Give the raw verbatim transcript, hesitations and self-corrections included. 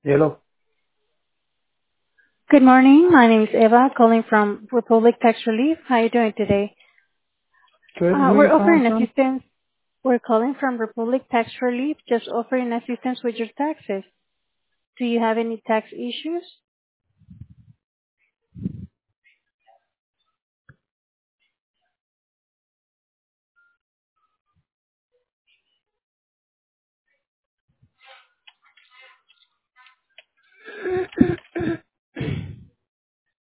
Hello. Good morning. My name is Eva, calling from Republic Tax Relief. How are you doing today? Good. Uh, Who are we're you calling offering from? assistance. We're calling from Republic Tax Relief, just offering assistance with your taxes. Do you have any tax issues?